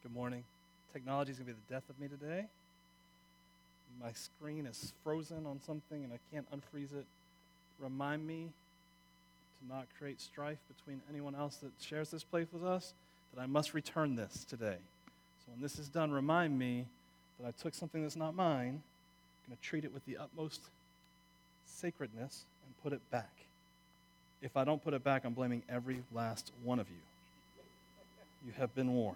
Good morning. Technology is going to be the death of me today. My screen is frozen on something and I can't unfreeze it. Remind me to not create strife between anyone else that shares this place with us, that I must return this today. So when this is done, remind me that I took something that's not mine, I'm going to treat it with the utmost sacredness and put it back. If I don't put it back, I'm blaming every last one of you. You have been warned.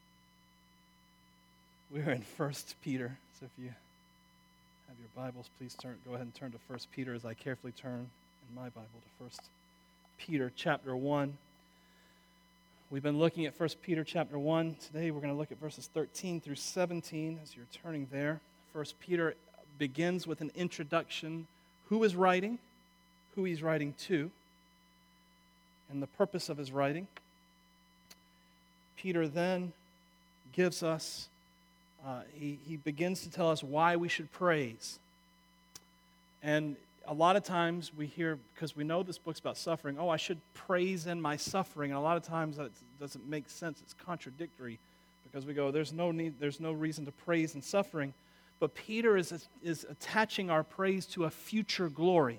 We're in 1 Peter, so if you have your Bibles, please go ahead and turn to 1 Peter as I carefully turn in my Bible to 1 Peter chapter 1. We've been looking at 1 Peter chapter 1. Today we're going to look at verses 13 through 17 as you're turning there. 1 Peter begins with an introduction. Who is writing? Who he's writing to? And the purpose of his writing. Peter then gives us he begins to tell us why we should praise. And a lot of times we hear, because we know this book's about suffering, I should praise in my suffering. And a lot of times that doesn't make sense. It's contradictory because we go, there's no reason to praise in suffering. But Peter is attaching our praise to a future glory.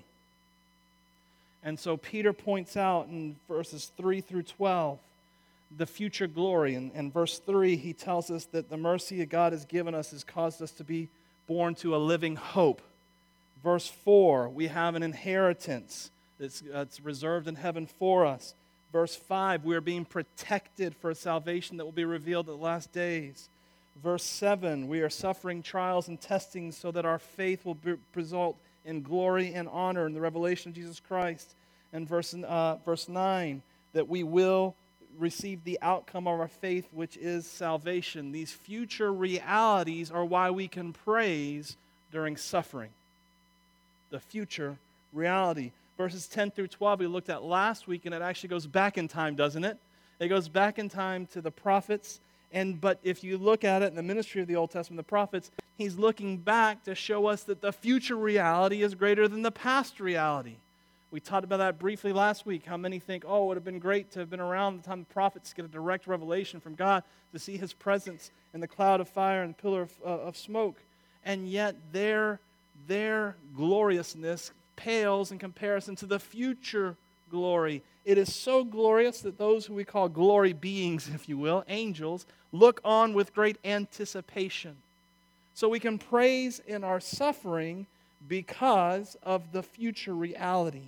And so Peter points out in verses 3 through 12, the future glory. And verse 3, he tells us that the mercy that God has given us has caused us to be born to a living hope. Verse 4, we have an inheritance that's reserved in heaven for us. Verse 5, we are being protected for a salvation that will be revealed at the last days. Verse 7, we are suffering trials and testings so that our faith will result in glory and honor in the revelation of Jesus Christ. And verse 9, that we will receive the outcome of our faith, which is salvation. These future realities are why we can praise during suffering. The future reality. Verses 10 through 12 we looked at last week, and it actually goes back in time, doesn't it? It goes back in time to the prophets. But if you look at it in the ministry of the Old Testament, the prophets, he's looking back to show us that the future reality is greater than the past reality. We talked about that briefly last week, how many think, it would have been great to have been around the time the prophets get a direct revelation from God to see his presence in the cloud of fire and the pillar of smoke. And yet their gloriousness pales in comparison to the future glory. It is so glorious that those who we call glory beings, if you will, angels, look on with great anticipation. So we can praise in our suffering because of the future reality.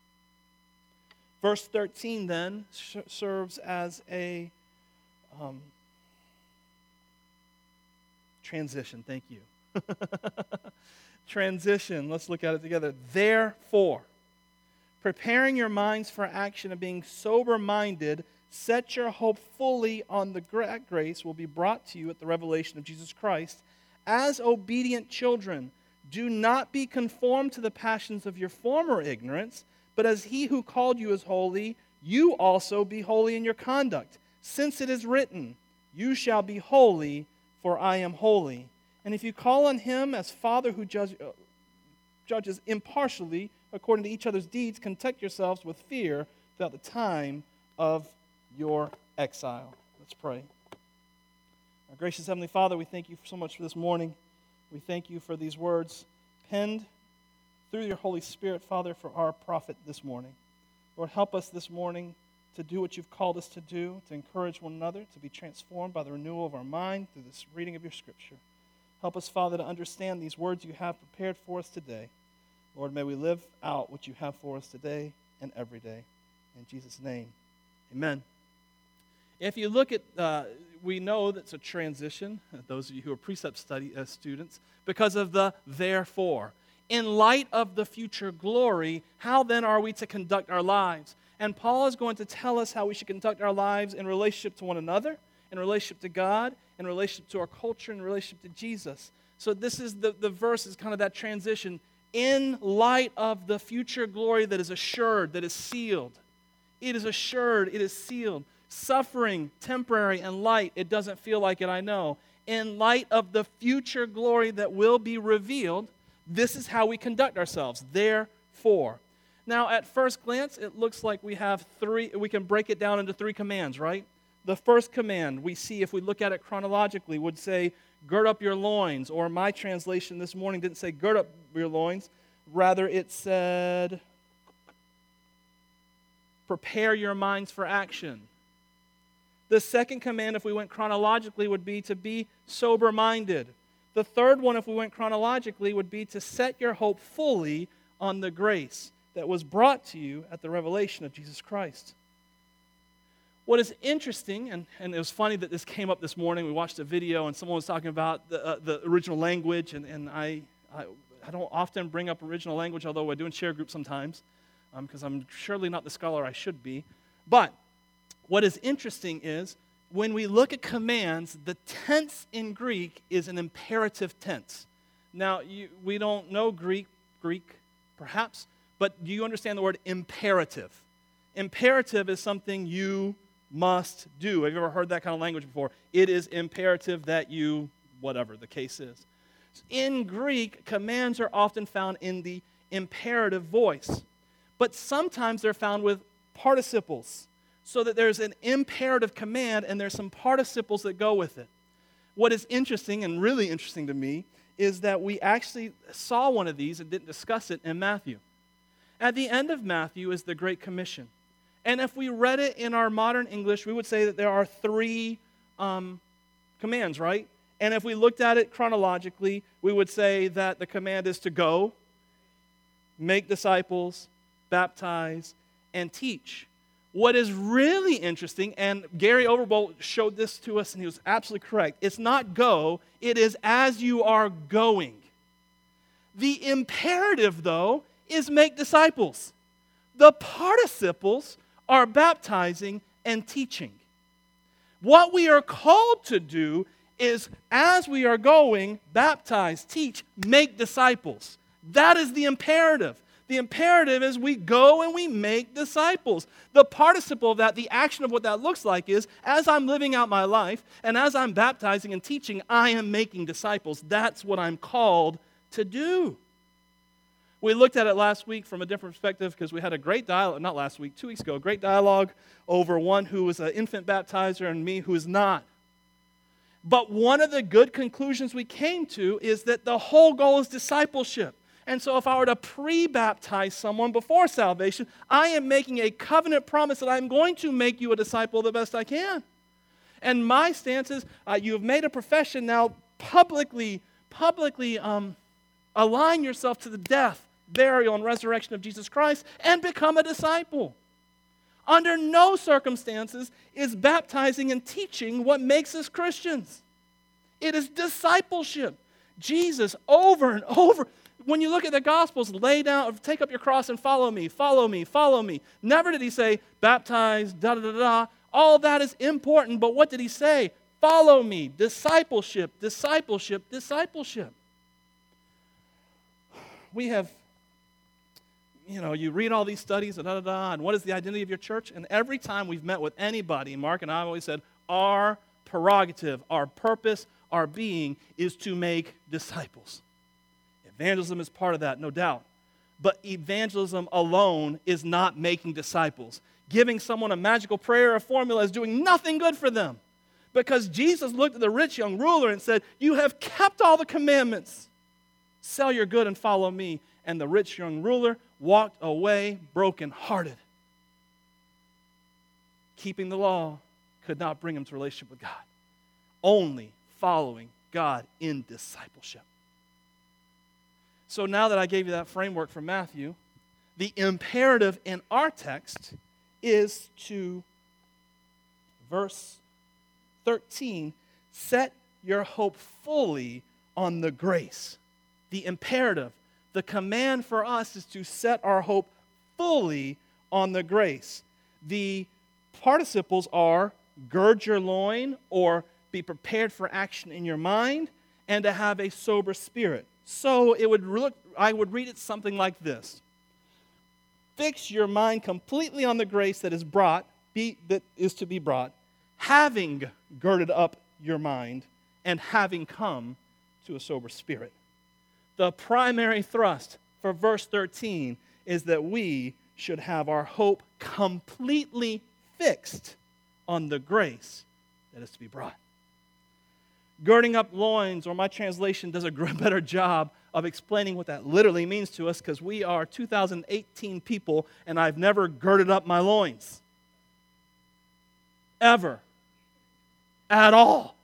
Verse 13 then serves as a transition. Thank you. Transition. Let's look at it together. Therefore, preparing your minds for action and being sober-minded, set your hope fully on the grace will be brought to you at the revelation of Jesus Christ. As obedient children, do not be conformed to the passions of your former ignorance, but as he who called you is holy, you also be holy in your conduct. Since it is written, you shall be holy, for I am holy. And if you call on him as Father who judges impartially according to each other's deeds, conduct yourselves with fear throughout the time of your exile. Let's pray. Our gracious Heavenly Father, we thank you so much for this morning. We thank you for these words penned through your Holy Spirit, Father, for our prophet this morning. Lord, help us this morning to do what you've called us to do, to encourage one another, to be transformed by the renewal of our mind through this reading of your Scripture. Help us, Father, to understand these words you have prepared for us today. Lord, may we live out what you have for us today and every day. In Jesus' name, amen. If you look at, we know that's a transition, those of you who are precept study students, because of the therefore. In light of the future glory, how then are we to conduct our lives? And Paul is going to tell us how we should conduct our lives in relationship to one another, in relationship to God, in relationship to our culture, in relationship to Jesus. So this is the verse is kind of that transition. In light of the future glory that is assured, that is sealed. It is assured, it is sealed. Suffering, temporary and light, it doesn't feel like it, I know. In light of the future glory that will be revealed, this is how we conduct ourselves. Therefore. Now, at first glance, it looks like we have we can break it down into three commands, right? The first command we see, if we look at it chronologically, would say, gird up your loins. Or my translation this morning didn't say gird up your loins. Rather, it said, prepare your minds for action. The second command, if we went chronologically, would be to be sober-minded. The third one, if we went chronologically, would be to set your hope fully on the grace that was brought to you at the revelation of Jesus Christ. What is interesting, and it was funny that this came up this morning. We watched a video, and someone was talking about the original language, and I don't often bring up original language, although I do in share group sometimes, because I'm surely not the scholar I should be. But what is interesting is, when we look at commands, the tense in Greek is an imperative tense. Now, we don't know Greek perhaps, but do you understand the word imperative? Imperative is something you must do. Have you ever heard that kind of language before? It is imperative that you, whatever the case is. In Greek, commands are often found in the imperative voice, but sometimes they're found with participles, so that there's an imperative command and there's some participles that go with it. What is interesting, and really interesting to me, is that we actually saw one of these and didn't discuss it in Matthew. At the end of Matthew is the Great Commission. And if we read it in our modern English, we would say that there are three commands, right? And if we looked at it chronologically, we would say that the command is to go, make disciples, baptize, and teach. What is really interesting, and Gary Overbolt showed this to us, and he was absolutely correct, it's not go, it is as you are going. The imperative, though, is make disciples. The participles are baptizing and teaching. What we are called to do is, as we are going, baptize, teach, make disciples. That is the imperative. The imperative is we go and we make disciples. The participle of that, the action of what that looks like is, as I'm living out my life and as I'm baptizing and teaching, I am making disciples. That's what I'm called to do. We looked at it last week from a different perspective because we had a great dialogue, not last week, 2 weeks ago, a great dialogue over one who was an infant baptizer and me who is not. But one of the good conclusions we came to is that the whole goal is discipleship. And so if I were to pre-baptize someone before salvation, I am making a covenant promise that I'm going to make you a disciple the best I can. And my stance is, you have made a profession, now publicly align yourself to the death, burial, and resurrection of Jesus Christ and become a disciple. Under no circumstances is baptizing and teaching what makes us Christians. It is discipleship. Jesus, over and over, when you look at the Gospels, lay down, take up your cross and follow me, follow me, follow me. Never did he say, baptize, da-da-da-da. All that is important, but what did he say? Follow me, discipleship, discipleship, discipleship. We have, you read all these studies, and what is the identity of your church? And every time we've met with anybody, Mark and I have always said, our prerogative, our purpose, our being is to make disciples. Evangelism is part of that, no doubt. But evangelism alone is not making disciples. Giving someone a magical prayer or formula is doing nothing good for them. Because Jesus looked at the rich young ruler and said, you have kept all the commandments. Sell your good and follow me. And the rich young ruler walked away brokenhearted. Keeping the law could not bring him to relationship with God. Only following God in discipleship. So now that I gave you that framework from Matthew, the imperative in our text is to, verse 13, set your hope fully on the grace. The imperative, the command for us is to set our hope fully on the grace. The participles are gird your loin, or be prepared for action in your mind, and to have a sober spirit. So I would read it something like this. Fix your mind completely on the grace that is to be brought, having girded up your mind and having come to a sober spirit. The primary thrust for verse 13 is that we should have our hope completely fixed on the grace that is to be brought. Girding up loins, or my translation does a better job of explaining what that literally means to us, because we are 2018 people, and I've never girded up my loins. Ever. At all.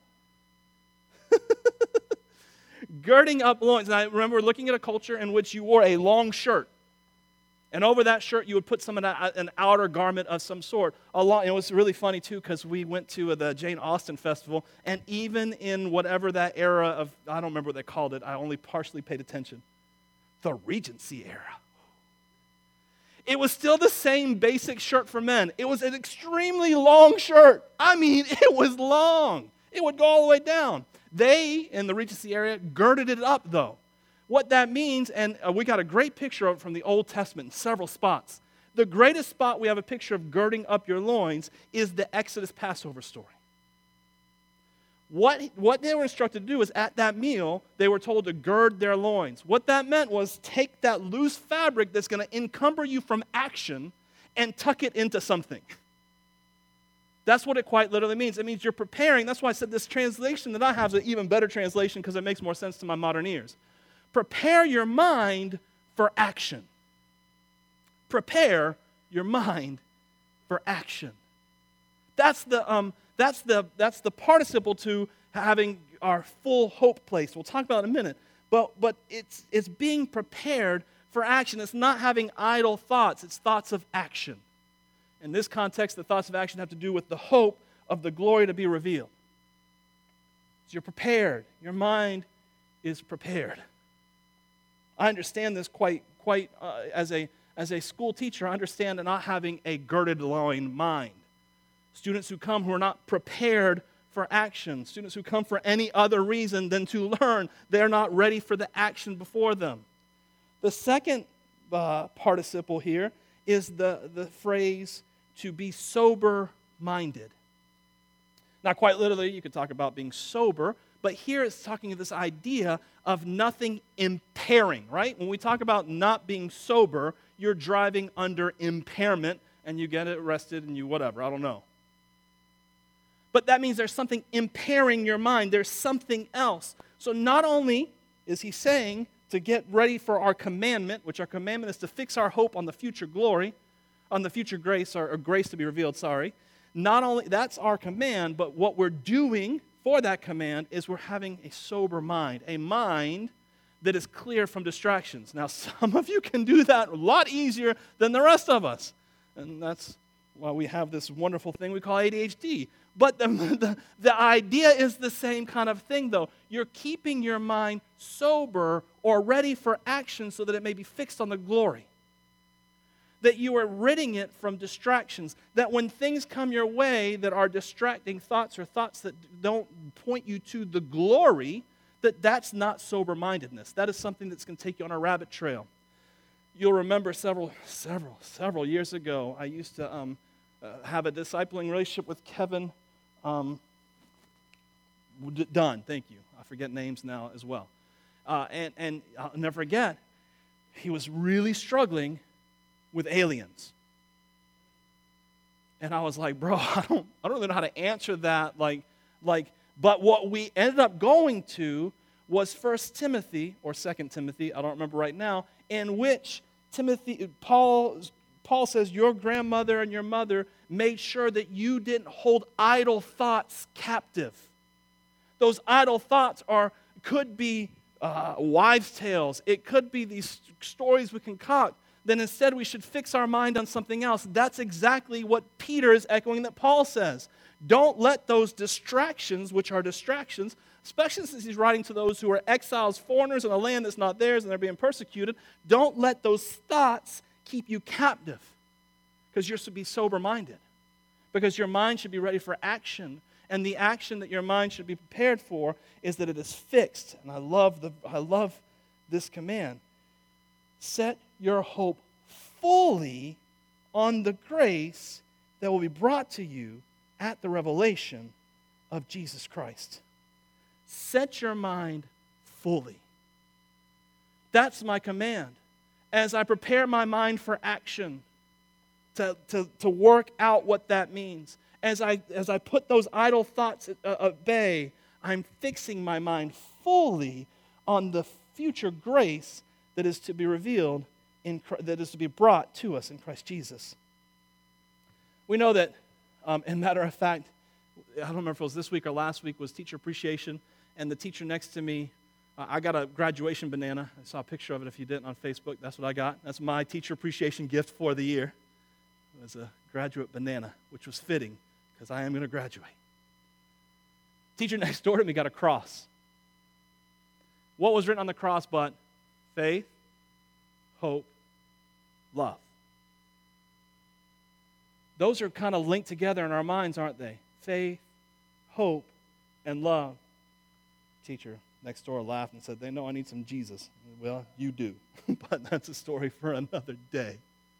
Girding up loins. And I remember looking at a culture in which you wore a long shirt. And over that shirt, you would put an outer garment of some sort. It was really funny, too, because we went to the Jane Austen Festival, and even in whatever that era of, I don't remember what they called it, I only partially paid attention, the Regency era. It was still the same basic shirt for men. It was an extremely long shirt. I mean, it was long. It would go all the way down. They, in the Regency area, girded it up, though. What that means, and we got a great picture of it from the Old Testament in several spots. The greatest spot we have a picture of girding up your loins is the Exodus Passover story. What they were instructed to do is at that meal, they were told to gird their loins. What that meant was take that loose fabric that's going to encumber you from action and tuck it into something. That's what it quite literally means. It means you're preparing. That's why I said this translation that I have is an even better translation because it makes more sense to my modern ears. Prepare your mind for action. Prepare your mind for action. That's the participle to having our full hope placed. We'll talk about it in a minute. But it's being prepared for action. It's not having idle thoughts. It's thoughts of action. In this context, the thoughts of action have to do with the hope of the glory to be revealed. So you're prepared. Your mind is prepared. I understand this quite as a school teacher. I understand not having a girded loin mind. Students who come who are not prepared for action, students who come for any other reason than to learn, they're not ready for the action before them. The second participle here is the phrase to be sober-minded. Now, quite literally, you could talk about being sober, but here it's talking of this idea of nothing impairing, right? When we talk about not being sober, you're driving under impairment and you get arrested and you whatever, I don't know. But that means there's something impairing your mind. There's something else. So not only is he saying to get ready for our commandment, which our commandment is to fix our hope on the future glory, on the future grace, or grace to be revealed, sorry. Not only, that's our command, but what we're doing for that command is we're having a sober mind, a mind that is clear from distractions. Now, some of you can do that a lot easier than the rest of us. And that's why we have this wonderful thing we call ADHD. But the idea is the same kind of thing, though. You're keeping your mind sober or ready for action so that it may be fixed on the glory. That you are ridding it from distractions. That when things come your way that are distracting thoughts or thoughts that don't point you to the glory, that's not sober-mindedness. That is something that's going to take you on a rabbit trail. You'll remember several years ago, I used to have a discipling relationship with Kevin Dunn. Thank you. I forget names now as well. And I'll never forget, he was really struggling with aliens. And I was like, bro, I don't really know how to answer that. But what we ended up going to was 1 Timothy, or 2 Timothy, I don't remember right now, in which Paul says, your grandmother and your mother made sure that you didn't hold idle thoughts captive. Those idle thoughts could be wives' tales. It could be these stories we concoct. Then instead we should fix our mind on something else. That's exactly what Peter is echoing that Paul says. Don't let those distractions, which are distractions, especially since he's writing to those who are exiles, foreigners in a land that's not theirs and they're being persecuted, don't let those thoughts keep you captive, because you're to be sober-minded, because your mind should be ready for action, and the action that your mind should be prepared for is that it is fixed. And I love this command. Set your hope fully on the grace that will be brought to you at the revelation of Jesus Christ. Set your mind fully. That's my command. As I prepare my mind for action, to work out what that means. As I put those idle thoughts at bay, I'm fixing my mind fully on the future grace that is to be revealed, that is to be brought to us in Christ Jesus. We know that, in matter of fact, I don't remember if it was this week or last week, was teacher appreciation, and the teacher next to me, I got a graduation banana. I saw a picture of it if you didn't on Facebook. That's what I got. That's my teacher appreciation gift for the year. It was a graduate banana, which was fitting because I am going to graduate. Teacher next door to me got a cross. What was written on the cross but faith, hope, love? Those are kind of linked together in our minds, aren't they? Faith, hope, and love. Teacher next door laughed and said, they know I need some Jesus. Well, you do, but that's a story for another day.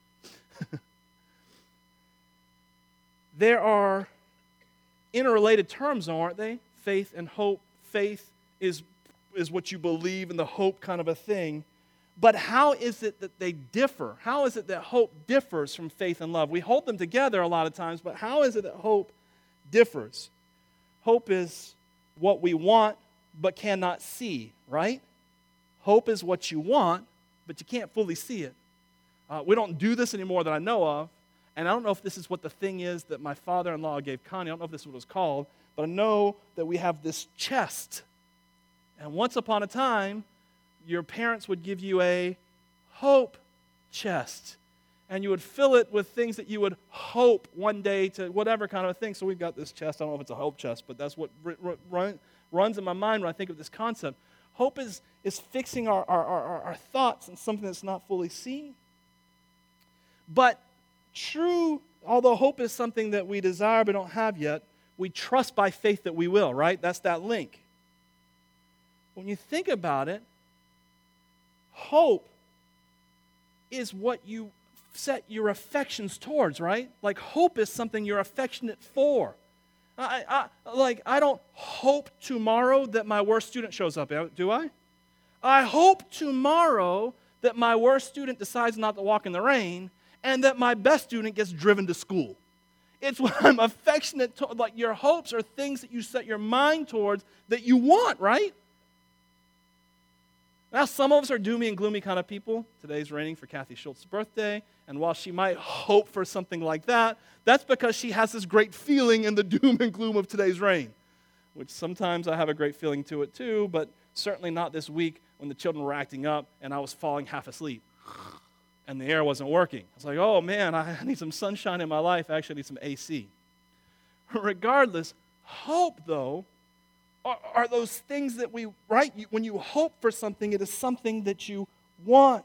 There are interrelated terms, aren't they? Faith and hope. Faith is what you believe, and the hope kind of a thing. But how is it that they differ? How is it that hope differs from faith and love? We hold them together a lot of times, but how is it that hope differs? Hope is what we want but cannot see, right? Hope is what you want, but you can't fully see it. We don't do this anymore that I know of, and I don't know if this is what the thing is that my father-in-law gave Connie. I don't know if this is what it was called, but I know that we have this chest. And once upon a time, your parents would give you a hope chest, and you would fill it with things that you would hope one day to whatever kind of a thing. So we've got this chest. I don't know if it's a hope chest, but that's what runs in my mind when I think of this concept. Hope is fixing our thoughts on something that's not fully seen. But true, although hope is something that we desire but don't have yet, we trust by faith that we will, right? That's that link. When you think about it, hope is what you set your affections towards, right? Like hope is something you're affectionate for. I don't hope tomorrow that my worst student shows up, do I? I hope tomorrow that my worst student decides not to walk in the rain and that my best student gets driven to school. It's what I'm affectionate to. Like your hopes are things that you set your mind towards that you want, right? Now, some of us are doomy and gloomy kind of people. Today's raining for Kathy Schultz's birthday, and while she might hope for something like that, that's because she has this great feeling in the doom and gloom of today's rain, which sometimes I have a great feeling to it too, but certainly not this week when the children were acting up and I was falling half asleep and the air wasn't working. I was like, oh man, I need some sunshine in my life. I actually need some AC. Regardless, hope, though, are those things that we, right? When you hope for something, it is something that you want.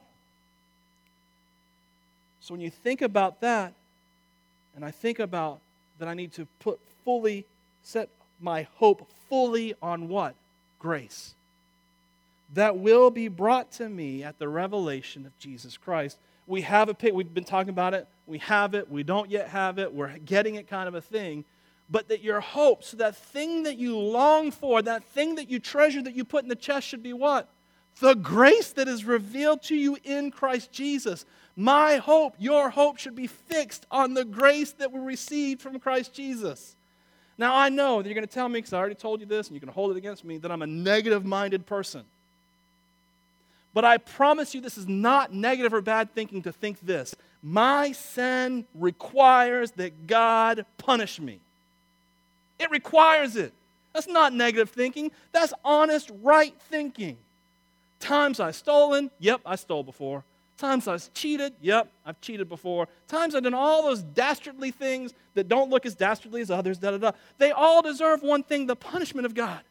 So when you think about that, and I think about that I need to set my hope fully on what? Grace. That will be brought to me at the revelation of Jesus Christ. We have a pic, we've been talking about it, we have it, we don't yet have it, we're getting it kind of a thing. But that your hopes, that thing that you long for, that thing that you treasure, that you put in the chest should be what? The grace that is revealed to you in Christ Jesus. My hope, your hope should be fixed on the grace that we received from Christ Jesus. Now I know that you're going to tell me, because I already told you this, and you're going to hold it against me, that I'm a negative-minded person. But I promise you this is not negative or bad thinking to think this. My sin requires that God punish me. It requires it. That's not negative thinking. That's honest, right thinking. Times I've stolen, yep, I stole before. Times I've cheated, yep, I've cheated before. Times I've done all those dastardly things that don't look as dastardly as others, They all deserve one thing, the punishment of God.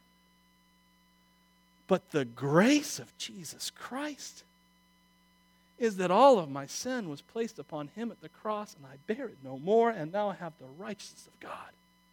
But the grace of Jesus Christ is that all of my sin was placed upon him at the cross, and I bear it no more, and now I have the righteousness of God.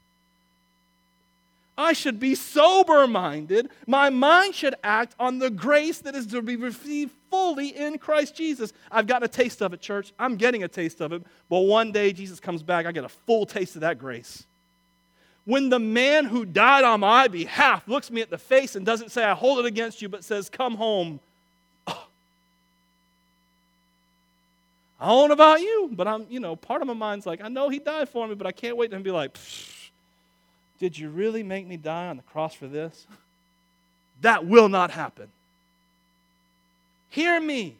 I should be sober-minded. My mind should act on the grace that is to be received fully in Christ Jesus. I've got a taste of it, church. I'm getting a taste of it. But one day Jesus comes back, I get a full taste of that grace. When the man who died on my behalf looks me at the face and doesn't say, I hold it against you, but says, come home. Oh. I don't know about you, but part of my mind's like, I know he died for me, but I can't wait to be like, did you really make me die on the cross for this? That will not happen. Hear me.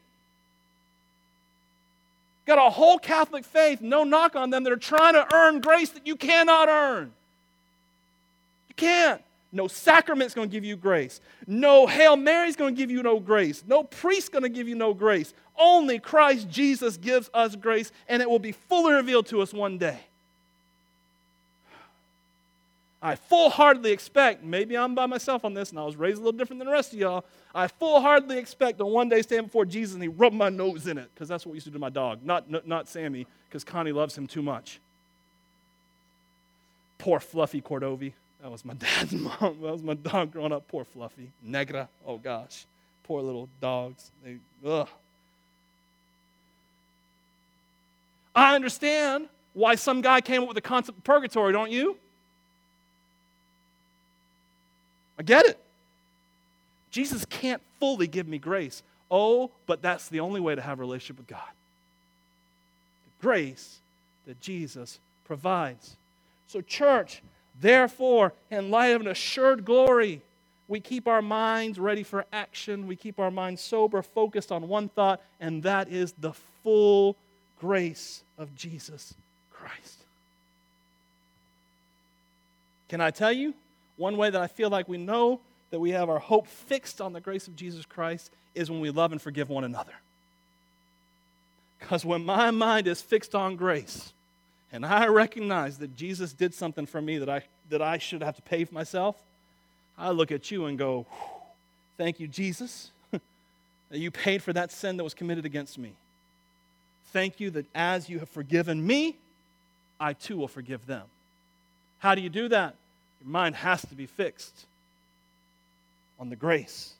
Got a whole Catholic faith, no knock on them, that are trying to earn grace that you cannot earn. You can't. No sacrament's going to give you grace. No Hail Mary's going to give you no grace. No priest's going to give you no grace. Only Christ Jesus gives us grace, and it will be fully revealed to us one day. I full-heartedly expect, maybe I'm by myself on this, and I was raised a little different than the rest of y'all, I full-heartedly expect to one day stand before Jesus and he rub my nose in it, because that's what we used to do to my dog. Not Sammy, because Connie loves him too much. Poor Fluffy Cordovi. That was my dad's mom. That was my dog growing up. Poor Fluffy. Negra. Oh, gosh. Poor little dogs. I understand why some guy came up with the concept of purgatory, don't you? I get it. Jesus can't fully give me grace. Oh, but that's the only way to have a relationship with God. The grace that Jesus provides. So, church, therefore, in light of an assured glory, we keep our minds ready for action. We keep our minds sober, focused on one thought, and that is the full grace of Jesus Christ. Can I tell you? One way that I feel like we know that we have our hope fixed on the grace of Jesus Christ is when we love and forgive one another. Because when my mind is fixed on grace, and I recognize that Jesus did something for me that I should have to pay for myself, I look at you and go, thank you, Jesus, that you paid for that sin that was committed against me. Thank you that as you have forgiven me, I too will forgive them. How do you do that? Your mind has to be fixed on the grace.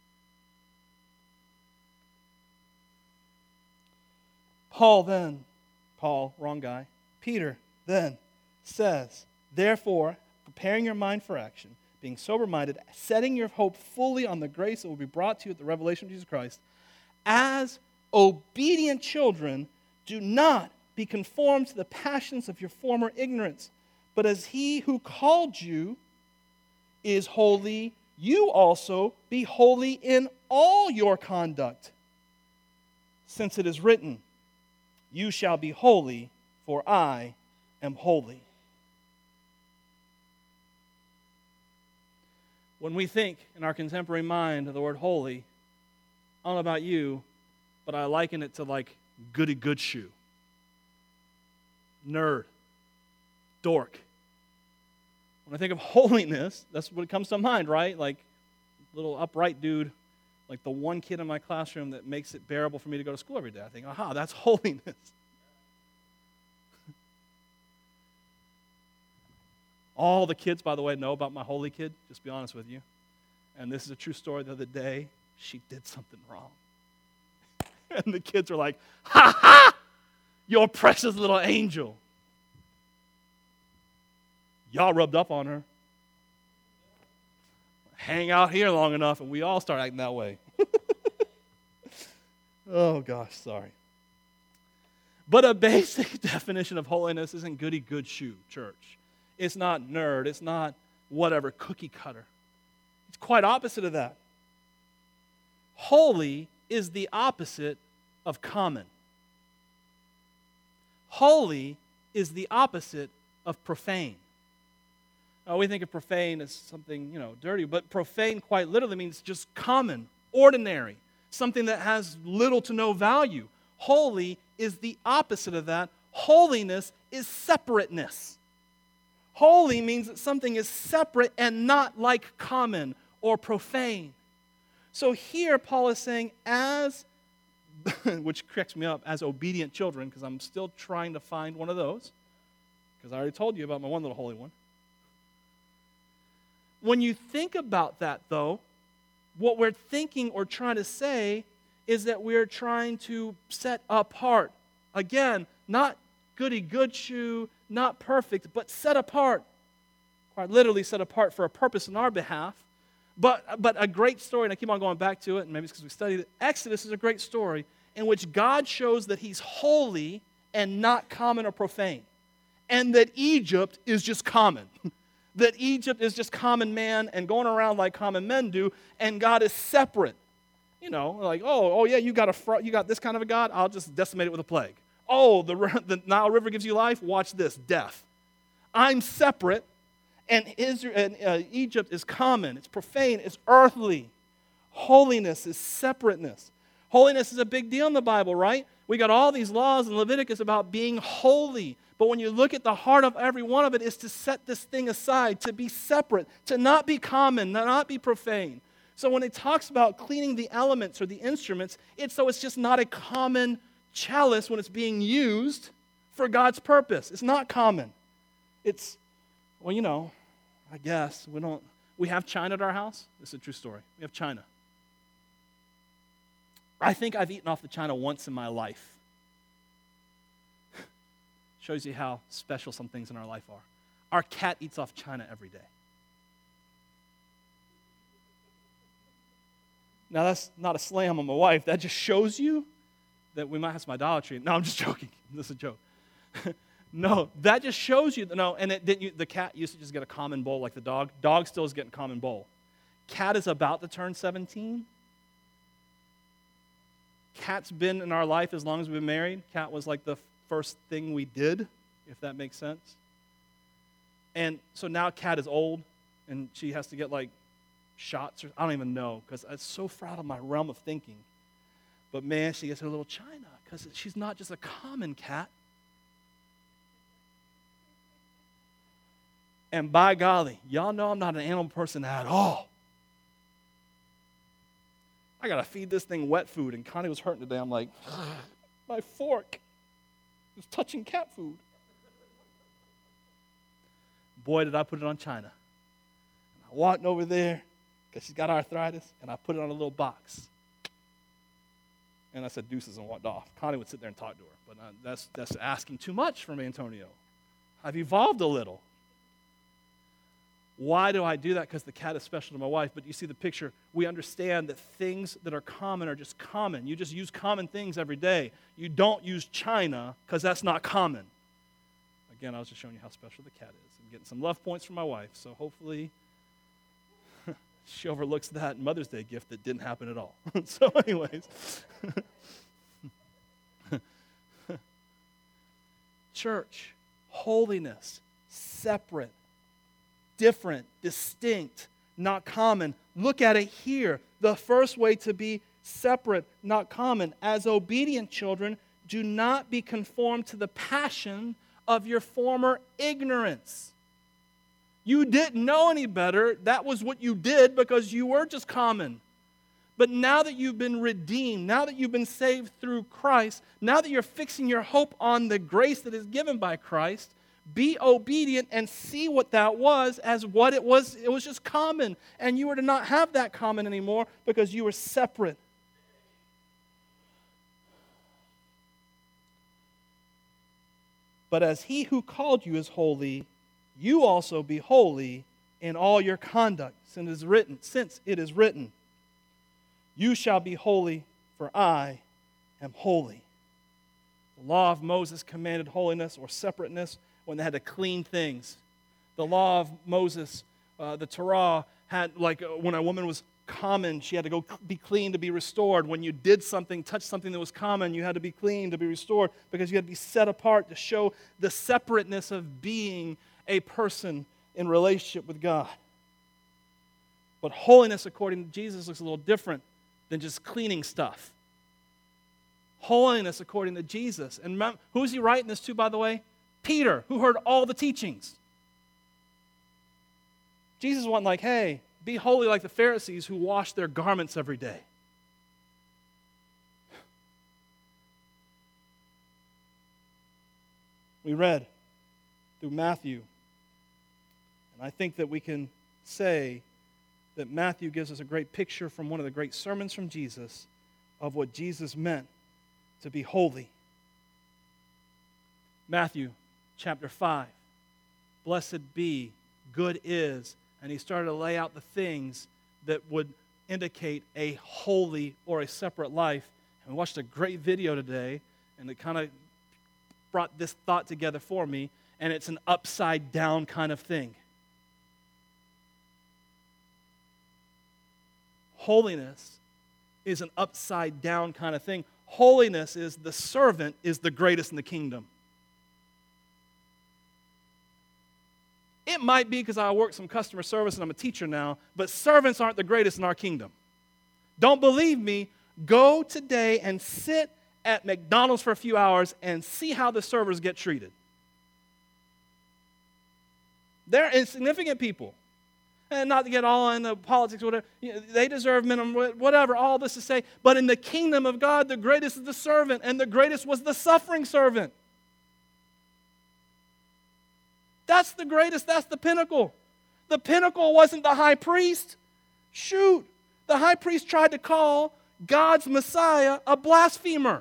Peter then says, therefore, preparing your mind for action, being sober-minded, setting your hope fully on the grace that will be brought to you at the revelation of Jesus Christ, as obedient children, do not be conformed to the passions of your former ignorance, but as he who called you is holy, you also be holy in all your conduct. Since it is written, you shall be holy, for I am holy. When we think in our contemporary mind of the word holy, I don't know about you, but I liken it to like goody good shoe. Nerd. Dork. When I think of holiness, that's what comes to mind, right? Like little upright dude, like the one kid in my classroom that makes it bearable for me to go to school every day. I think, aha, that's holiness. All the kids, by the way, know about my holy kid, just to be honest with you. And this is a true story. The other day, she did something wrong. And the kids are like, ha ha, your precious little angel. Y'all rubbed up on her. Hang out here long enough, and we all start acting that way. Oh, gosh, sorry. But a basic definition of holiness isn't goody good shoe, church. It's not nerd. It's not whatever, cookie cutter. It's quite opposite of that. Holy is the opposite of common. Holy is the opposite of profane. Now, we think of profane as something, dirty, but profane quite literally means just common, ordinary, something that has little to no value. Holy is the opposite of that. Holiness is separateness. Holy means that something is separate and not like common or profane. So here Paul is saying, as, which cracks me up, as obedient children, because I'm still trying to find one of those, because I already told you about my one little holy one. When you think about that, though, what we're thinking or trying to say is that we're trying to set apart. Again, not goody good shoe, not perfect, but set apart. Quite literally set apart for a purpose in our behalf. But a great story, and I keep on going back to it, and maybe it's because we studied it. Exodus is a great story, in which God shows that he's holy and not common or profane, and that Egypt is just common. That Egypt is just common man and going around like common men do, and God is separate. You know, like, oh yeah, you got this kind of a God? I'll just decimate it with a plague. Oh, the Nile River gives you life? Watch this, death. I'm separate, and Egypt is common, it's profane, it's earthly. Holiness is separateness. Holiness is a big deal in the Bible, right? We got all these laws in Leviticus about being holy. But when you look at the heart of every one of it is to set this thing aside, to be separate, to not be common, to not be profane. So when it talks about cleaning the elements or the instruments, it's just not a common chalice when it's being used for God's purpose. It's not common. It's, well, you know, I guess we have china at our house. This is a true story. We have china. I think I've eaten off the china once in my life. Shows you how special some things in our life are. Our cat eats off china every day. Now, that's not a slam on my wife. That just shows you that we might have some idolatry. No, I'm just joking. This is a joke. No, that just shows you. No, and the cat used to just get a common bowl like the dog. Dog still is getting a common bowl. Cat is about to turn 17. Cat's been in our life as long as we've been married. Cat was like the first thing we did, if that makes sense. And so now Cat is old, and she has to get like shots, or I don't even know, because it's so far out of my realm of thinking. But man, she gets her little china, because she's not just a common cat. And by golly, y'all know I'm not an animal person at all. I got to feed this thing wet food, and Connie was hurting today. I'm like, my fork is touching cat food. Boy, did I put it on china. I walked over there, because she's got arthritis, and I put it on a little box. And I said deuces and walked off. Connie would sit there and talk to her, but that's asking too much from Antonio. I've evolved a little. Why do I do that? Because the cat is special to my wife. But you see the picture. We understand that things that are common are just common. You just use common things every day. You don't use china because that's not common. Again, I was just showing you how special the cat is. I'm getting some love points from my wife. So hopefully she overlooks that Mother's Day gift that didn't happen at all. So anyways. Church, holiness, separate, different, distinct, not common. Look at it here. The first way to be separate, not common. As obedient children, do not be conformed to the passion of your former ignorance. You didn't know any better. That was what you did because you were just common. But now that you've been redeemed, now that you've been saved through Christ, now that you're fixing your hope on the grace that is given by Christ, be obedient and see what that was as what it was. It was just common. And you were to not have that common anymore because you were separate. But as he who called you is holy, you also be holy in all your conduct, since it is written, you shall be holy, for I am holy. The law of Moses commanded holiness or separateness when they had to clean things. The law of Moses, the Torah, had when a woman was common, she had to go be clean to be restored. When you did something, touched something that was common, you had to be clean to be restored because you had to be set apart to show the separateness of being a person in relationship with God. But holiness, according to Jesus, looks a little different than just cleaning stuff. Holiness, according to Jesus. And who's he writing this to, by the way? Peter, who heard all the teachings. Jesus wasn't like, hey, be holy like the Pharisees who wash their garments every day. We read through Matthew, and I think that we can say that Matthew gives us a great picture from one of the great sermons from Jesus of what Jesus meant to be holy. Matthew chapter 5, blessed be, good is, and he started to lay out the things that would indicate a holy or a separate life. And we watched a great video today, and it kind of brought this thought together for me, and it's an upside down kind of thing. Holiness is an upside down kind of thing. Holiness is the servant is the greatest in the kingdom. It might be because I work some customer service and I'm a teacher now, but servants aren't the greatest in our kingdom. Don't believe me? Go today and sit at McDonald's for a few hours and see how the servers get treated. They're insignificant people. And not to get all into politics or whatever, they deserve minimum, whatever, all this to say. But in the kingdom of God, the greatest is the servant, and the greatest was the suffering servant. That's the greatest, that's the pinnacle. The pinnacle wasn't the high priest. Shoot, the high priest tried to call God's Messiah a blasphemer.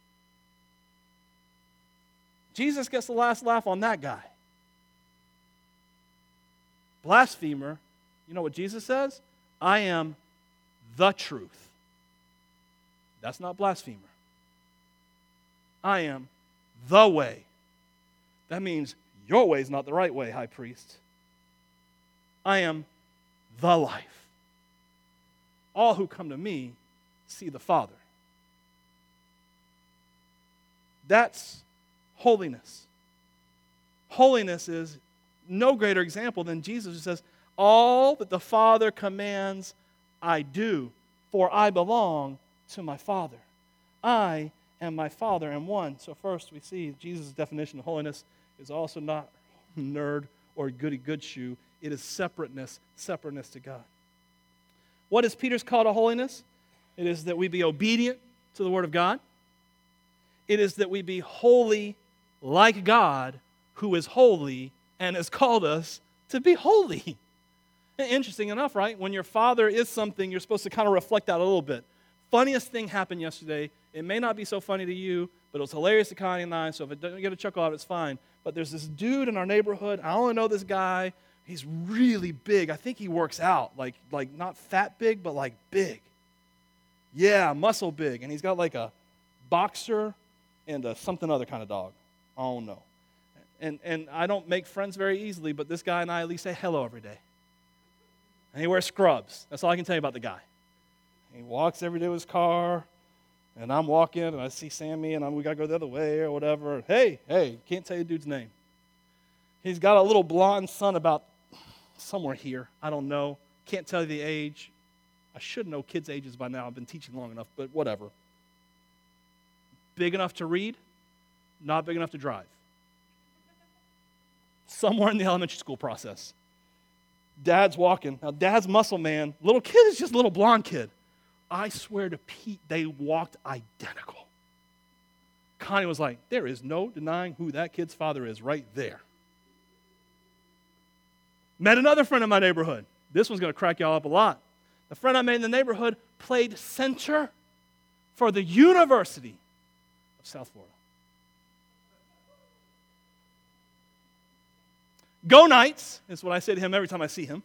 Jesus gets the last laugh on that guy. Blasphemer, you know what Jesus says? I am the truth. That's not blasphemer. I am the way. That means your way is not the right way, high priest. I am the life. All who come to me see the Father. That's holiness. Holiness is no greater example than Jesus who says, all that the Father commands, I do, for I belong to my Father. I and my Father am one. So first we see Jesus' definition of holiness is also not nerd or goody good shoe. It is separateness to God. What is Peter's call to holiness? It is that we be obedient to the Word of God. It is that we be holy like God, who is holy and has called us to be holy. Interesting enough, right? When your father is something, you're supposed to kind of reflect that a little bit. Funniest thing happened yesterday. It may not be so funny to you, but it was hilarious to Connie and I, so if it doesn't get a chuckle out, it's fine. But there's this dude in our neighborhood. I only know this guy. He's really big. I think he works out. Like not fat big, but like big. Yeah, muscle big. And he's got like a boxer and a something other kind of dog. I don't know. And I don't make friends very easily, but this guy and I at least say hello every day. And he wears scrubs. That's all I can tell you about the guy. He walks every day with his car, and I'm walking, and I see Sammy, and we got to go the other way or whatever. Hey, can't tell you the dude's name. He's got a little blonde son about somewhere here. I don't know. Can't tell you the age. I should know kids' ages by now. I've been teaching long enough, but whatever. Big enough to read, not big enough to drive. Somewhere in the elementary school process. Dad's walking. Now, Dad's muscle man. Little kid is just a little blonde kid. I swear to Pete, they walked identical. Connie was like, there is no denying who that kid's father is right there. Met another friend in my neighborhood. This one's going to crack y'all up a lot. The friend I made in the neighborhood played center for the University of South Florida. Go Knights is what I say to him every time I see him.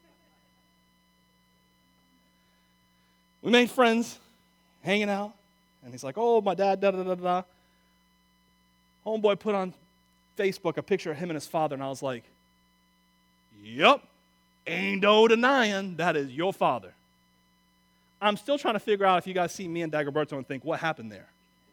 We made friends, hanging out, and he's like, oh, my dad, da-da-da-da. Homeboy put on Facebook a picture of him and his father, and I was like, yep, ain't no denying that is your father. I'm still trying to figure out if you guys see me and Dagoberto and think, what happened there?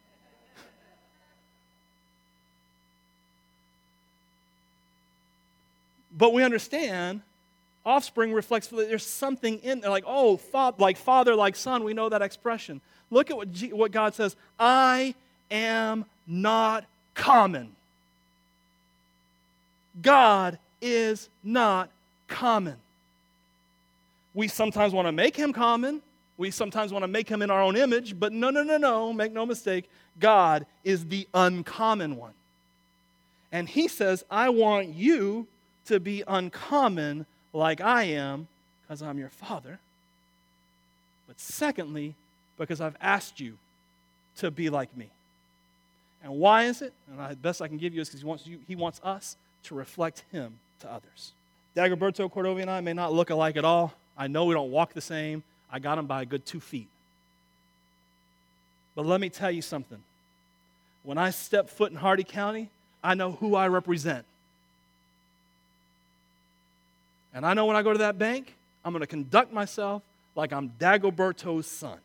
But we understand offspring reflects, there's something in there, like, oh, like father, like son, we know that expression. Look at what God says, I am not common. God is not common. We sometimes want to make him common. We sometimes want to make him in our own image, but no, make no mistake, God is the uncommon one. And he says, I want you to be uncommon like I am, because I'm your father. But secondly, because I've asked you to be like me. And why is it? And the best I can give you is because he wants us to reflect him to others. Dagoberto Cordova and I may not look alike at all. I know we don't walk the same. I got him by a good 2 feet. But let me tell you something. When I step foot in Hardy County, I know who I represent. And I know when I go to that bank, I'm going to conduct myself like I'm Dagoberto's son.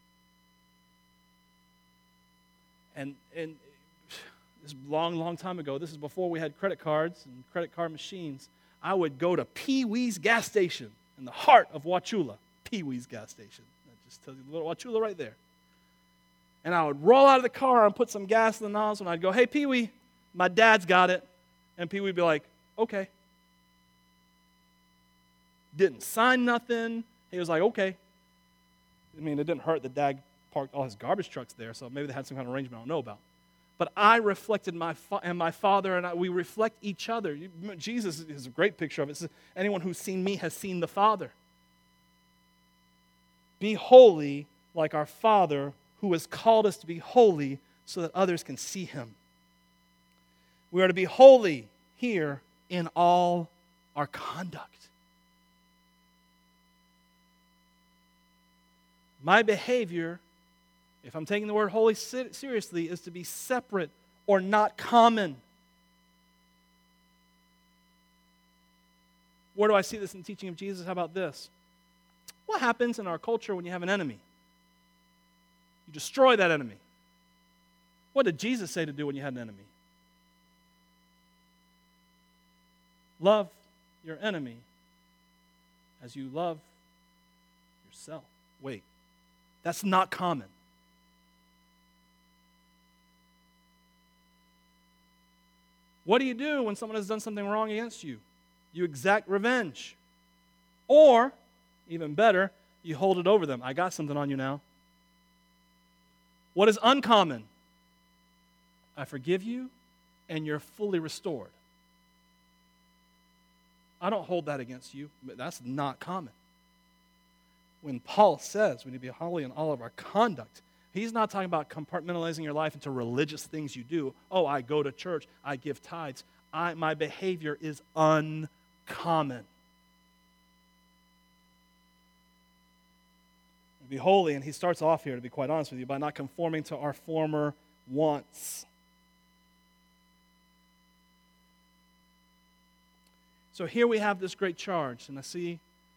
And this is a long, long time ago. This is before we had credit cards and credit card machines. I would go to Pee Wee's gas station in the heart of Wauchula. Pee Wee's gas station. That just tells you a little Wauchula right there. And I would roll out of the car and put some gas in the nozzle, and I'd go, "Hey, Pee Wee, my dad's got it." And Pee Wee would be like, "Okay." Didn't sign nothing. He was like, "Okay." I mean, it didn't hurt that Dad parked all his garbage trucks there, so maybe they had some kind of arrangement I don't know about. But I reflected my Father, and we reflect each other. Jesus is a great picture of it. It says, anyone who's seen me has seen the Father. Be holy like our Father who has called us to be holy so that others can see him. We are to be holy here in all our conduct. My behavior, if I'm taking the word holy seriously, is to be separate or not common. Where do I see this in the teaching of Jesus? How about this? What happens in our culture when you have an enemy? You destroy that enemy. What did Jesus say to do when you had an enemy? Love your enemy as you love yourself. Wait, that's not common. What do you do when someone has done something wrong against you? You exact revenge. Or, even better, you hold it over them. I got something on you now. What is uncommon? I forgive you, and you're fully restored. I don't hold that against you, but that's not common. When Paul says we need to be holy in all of our conduct, he's not talking about compartmentalizing your life into religious things you do. Oh, I go to church, I give tithes. My behavior is uncommon. Be holy, and he starts off here, to be quite honest with you, by not conforming to our former wants. So here we have this great charge, and I see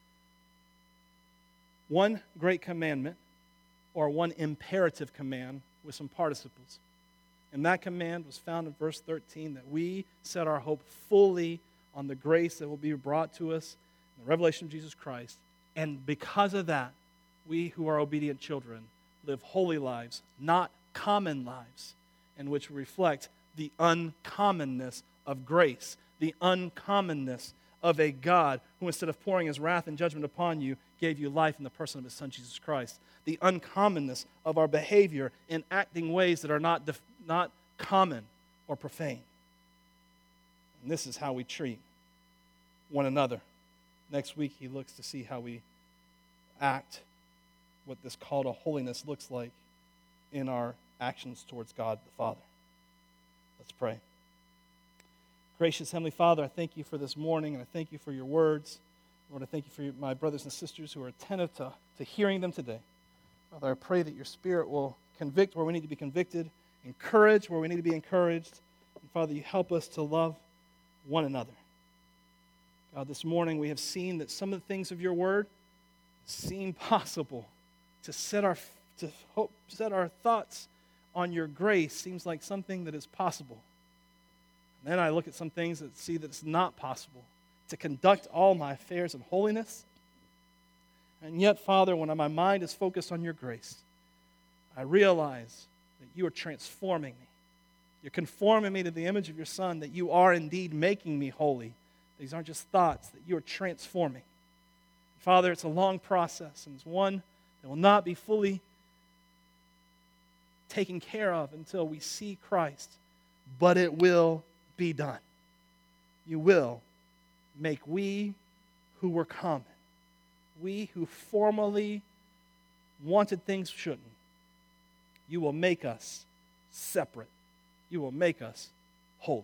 one great commandment, or one imperative command with some participles. And that command was found in verse 13, that we set our hope fully on the grace that will be brought to us in the revelation of Jesus Christ. And because of that, we who are obedient children live holy lives, not common lives, in which reflect the uncommonness of grace, the uncommonness of a God who, instead of pouring his wrath and judgment upon you, gave you life in the person of his Son, Jesus Christ. The uncommonness of our behavior in acting ways that are not common or profane. And this is how we treat one another. Next week, he looks to see how we act, what this call to holiness looks like in our actions towards God the Father. Let's pray. Gracious Heavenly Father, I thank you for this morning, and I thank you for your words. Lord, I thank you for my brothers and sisters who are attentive to hearing them today. Father, I pray that your Spirit will convict where we need to be convicted, encourage where we need to be encouraged, and Father, you help us to love one another. God, this morning we have seen that some of the things of your word seem possible. To set our thoughts on your grace seems like something that is possible. And then I look at some things that see that it's not possible. To conduct all my affairs in holiness. And yet, Father, when my mind is focused on your grace, I realize that you are transforming me. You're conforming me to the image of your Son, that you are indeed making me holy. These aren't just thoughts, that you are transforming. Father, it's a long process, and it's one that will not be fully taken care of until we see Christ, but it will be done. You will make we who were common, we who formerly wanted things shouldn't, you will make us separate. You will make us holy.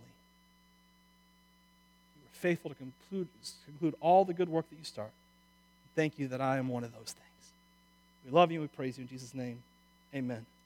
You are faithful to conclude all the good work that you start. Thank you that I am one of those things. We love you and we praise you in Jesus' name. Amen.